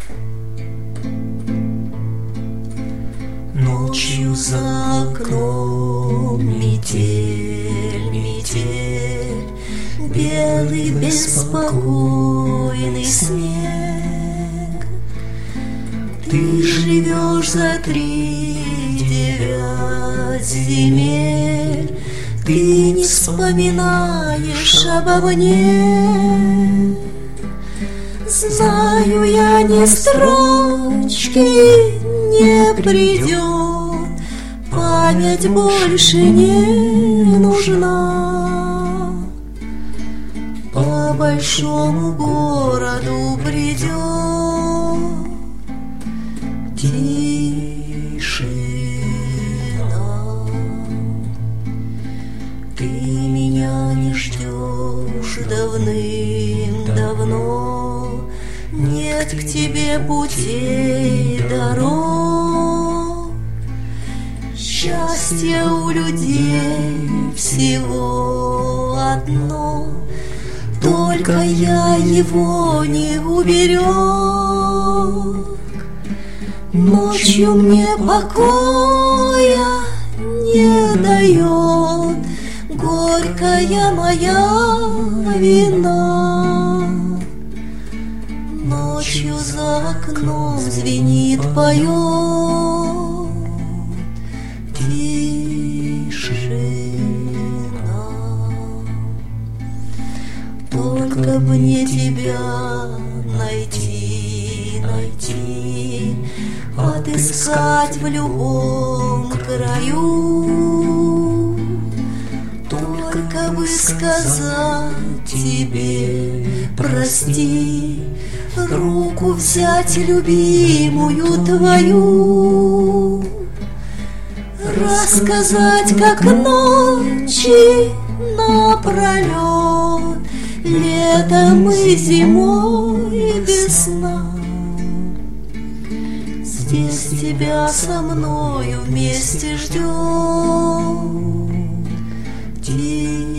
Ночью за окном метель, метель, белый беспокойный снег. Ты живешь за 3-9 земель, ты не вспоминаешь обо мне. Знаю я, ни строчки не придет, память больше не нужна. По большому городу бредет тишина. Ты меня не ждешь давным-давно, нет к тебе путей, дорог. Счастье у людей всего одно, только я его не уберег. Ночью мне покоя не дает горькая моя вина. Ночью за окном звенит, поет тишина. Только мне тебя найти, найти, отыскать в любом краю. Только бы сказать тебе прости, руку взять любимую твою, рассказать, как ночи напролет, летом и зимой без сна. Здесь тебя со мною вместе ждет тишина.